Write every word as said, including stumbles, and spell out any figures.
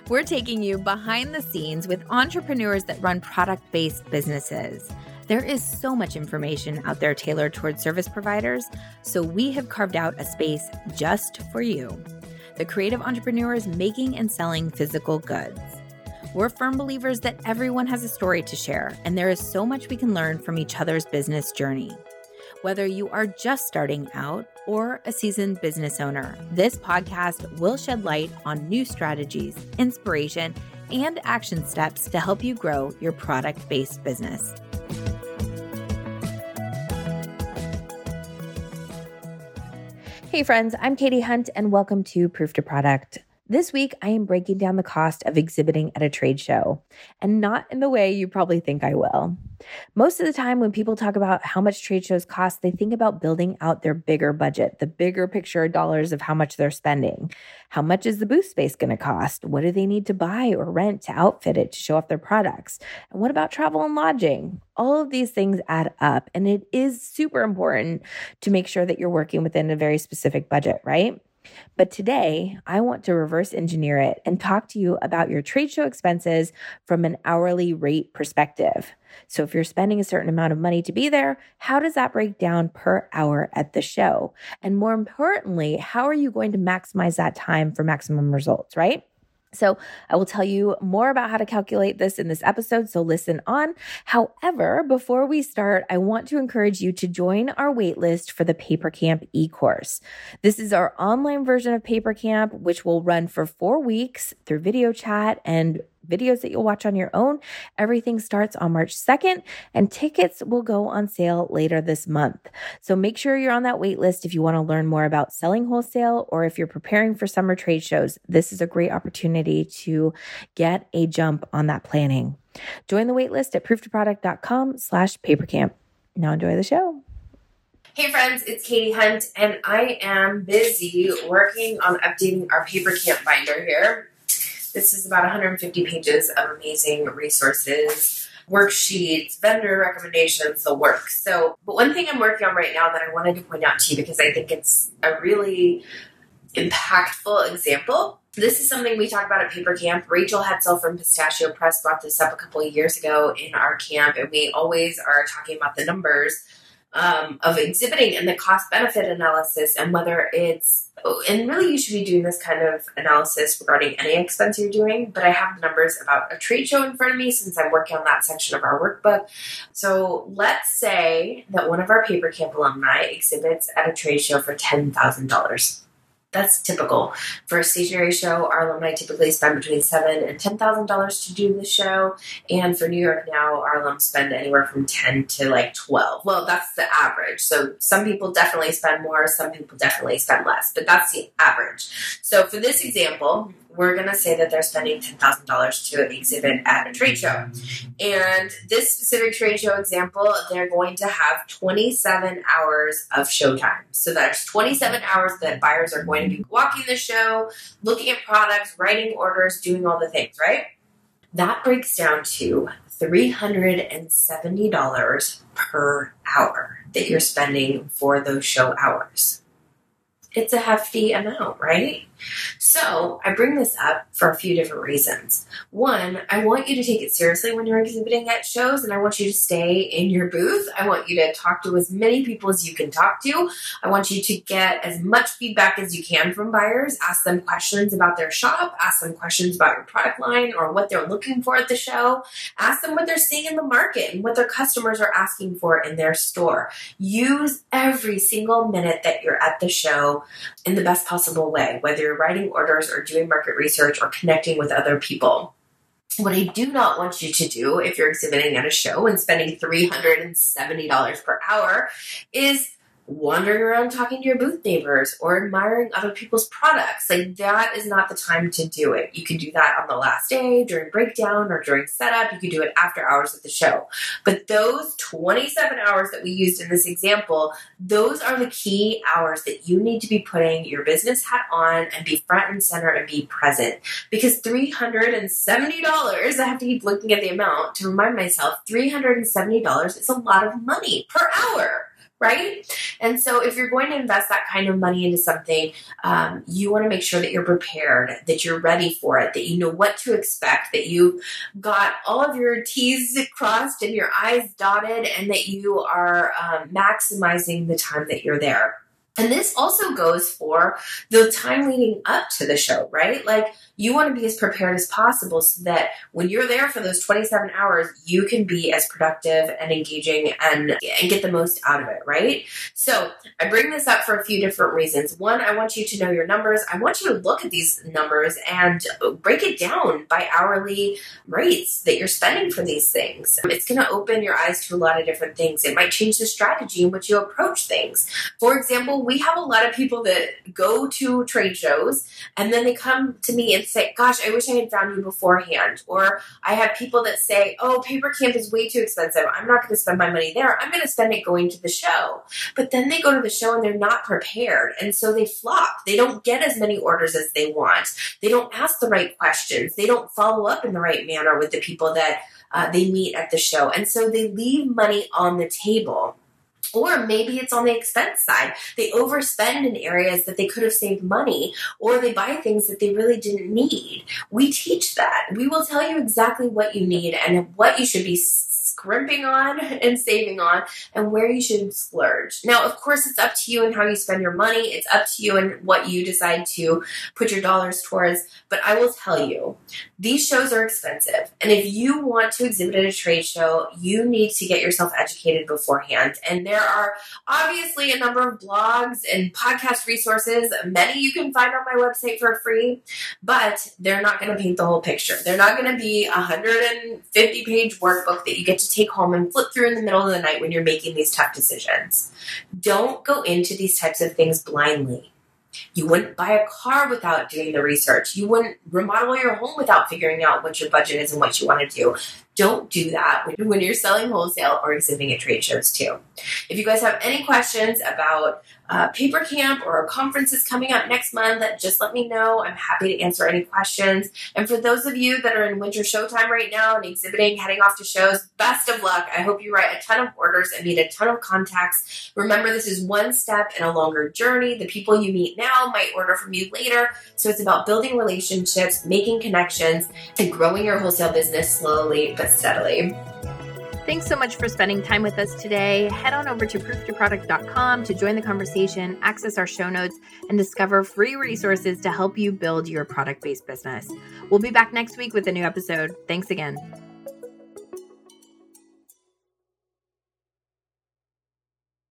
We're taking you behind the scenes with entrepreneurs that run product-based businesses. There is so much information out there tailored towards service providers, so we have carved out a space just for you, the creative entrepreneurs making and selling physical goods. We're firm believers that everyone has a story to share, and there is so much we can learn from each other's business journey. Whether you are just starting out or a seasoned business owner, this podcast will shed light on new strategies, inspiration, and action steps to help you grow your product-based business. Hey friends, I'm Katie Hunt and welcome to Proof to Product. This week, I am breaking down the cost of exhibiting at a trade show, and not in the way you probably think I will. Most of the time, when people talk about how much trade shows cost, they think about building out their bigger budget, the bigger picture of dollars of how much they're spending. How much is the booth space going to cost? What do they need to buy or rent to outfit it to show off their products? And what about travel and lodging? All of these things add up, and it is super important to make sure that you're working within a very specific budget, right? But today, I want to reverse engineer it and talk to you about your trade show expenses from an hourly rate perspective. So if you're spending a certain amount of money to be there, how does that break down per hour at the show? And more importantly, how are you going to maximize that time for maximum results, right? So I will tell you more about how to calculate this in this episode, so listen on. However, before we start, I want to encourage you to join our waitlist for the PaperCamp e-course. This is our online version of PaperCamp, which will run for four weeks through video chat and videos that you'll watch on your own. Everything starts on March second, and tickets will go on sale later this month. So make sure you're on that wait list if you want to learn more about selling wholesale, or if you're preparing for summer trade shows. This is a great opportunity to get a jump on that planning. Join the wait list at prooftoproduct.com slash papercamp. Now enjoy the show. Hey friends, it's Katie Hunt, and I am busy working on updating our PaperCamp binder here. This is about one hundred fifty pages of amazing resources, worksheets, vendor recommendations, the works. So, but one thing I'm working on right now that I wanted to point out to you because I think it's a really impactful example. This is something we talk about at PaperCamp. Rachel Hetzel from Pistachio Press brought this up a couple of years ago in our camp, and we always are talking about the numbers um, of exhibiting and the cost-benefit analysis and whether it's, and really you should be doing this kind of analysis regarding any expense you're doing, but I have the numbers about a trade show in front of me since I'm working on that section of our workbook. So let's say that one of our PaperCamp alumni exhibits at a trade show for ten thousand dollars. That's typical. For a stationery show, our alumni typically spend between seven thousand dollars and ten thousand dollars to do the show. And for New York Now, our alums spend anywhere from ten to like twelve. Well, that's the average. So some people definitely spend more, some people definitely spend less, but that's the average. So for this example, we're going to say that they're spending ten thousand dollars to exhibit at a trade show. And this specific trade show example, they're going to have twenty-seven hours of showtime. So there's twenty-seven hours that buyers are going to be walking the show, looking at products, writing orders, doing all the things, right? That breaks down to three hundred seventy dollars per hour that you're spending for those show hours. It's a hefty amount, right? So I bring this up for a few different reasons. One, I want you to take it seriously when you're exhibiting at shows, and I want you to stay in your booth. I want you to talk to as many people as you can talk to. I want you to get as much feedback as you can from buyers. Ask them questions about their shop. Ask them questions about your product line or what they're looking for at the show. Ask them what they're seeing in the market and what their customers are asking for in their store. Use every single minute that you're at the show in the best possible way, whether you're writing orders or doing market research or connecting with other people. What I do not want you to do if you're exhibiting at a show and spending three hundred seventy dollars per hour is wandering around talking to your booth neighbors or admiring other people's products. Like, that is not the time to do it. You can do that on the last day, during breakdown, or during setup. You can do it after hours at the show. But those twenty-seven hours that we used in this example, those are the key hours that you need to be putting your business hat on and be front and center and be present. Because three hundred seventy dollars, I have to keep looking at the amount to remind myself, three hundred seventy dollars is a lot of money per hour. right? And so if you're going to invest that kind of money into something, um, you want to make sure that you're prepared, that you're ready for it, that you know what to expect, that you've got all of your T's crossed and your I's dotted, and that you are um, maximizing the time that you're there. And this also goes for the time leading up to the show, right? Like, you want to be as prepared as possible so that when you're there for those twenty-seven hours, you can be as productive and engaging and, and get the most out of it, right? So I bring this up for a few different reasons. One, I want you to know your numbers. I want you to look at these numbers and break it down by hourly rates that you're spending for these things. It's going to open your eyes to a lot of different things. It might change the strategy in which you approach things. For example, we have a lot of people that go to trade shows and then they come to me and say, gosh, I wish I had found you beforehand. Or I have people that say, oh, Paper Camp is way too expensive. I'm not going to spend my money there. I'm going to spend it going to the show. But then they go to the show and they're not prepared. And so they flop. They don't get as many orders as they want. They don't ask the right questions. They don't follow up in the right manner with the people that uh, they meet at the show. And so they leave money on the table. Or maybe it's on the expense side. They overspend in areas that they could have saved money, or they buy things that they really didn't need. We teach that. We will tell you exactly what you need and what you should be scrimping on and saving on, and where you should splurge. Now, of course, it's up to you and how you spend your money. It's up to you and what you decide to put your dollars towards. But I will tell you, these shows are expensive. And if you want to exhibit at a trade show, you need to get yourself educated beforehand. And there are obviously a number of blogs and podcast resources. Many you can find on my website for free, but they're not going to paint the whole picture. They're not going to be a one hundred fifty page workbook that you get to take home and flip through in the middle of the night when you're making these tough decisions. Don't go into these types of things blindly. You wouldn't buy a car without doing the research. You wouldn't remodel your home without figuring out what your budget is and what you want to do. Don't do that when you're selling wholesale or exhibiting at trade shows too. If you guys have any questions about uh, Paper Camp or conferences coming up next month, just let me know. I'm happy to answer any questions. And for those of you that are in winter showtime right now and exhibiting, heading off to shows, best of luck. I hope you write a ton of orders and meet a ton of contacts. Remember, this is one step in a longer journey. The people you meet now might order from you later. So it's about building relationships, making connections, and growing your wholesale business slowly but steadily. Thanks so much for spending time with us today. Head on over to proof to product dot com to join the conversation, access our show notes, and discover free resources to help you build your product-based business. We'll be back next week with a new episode. Thanks again.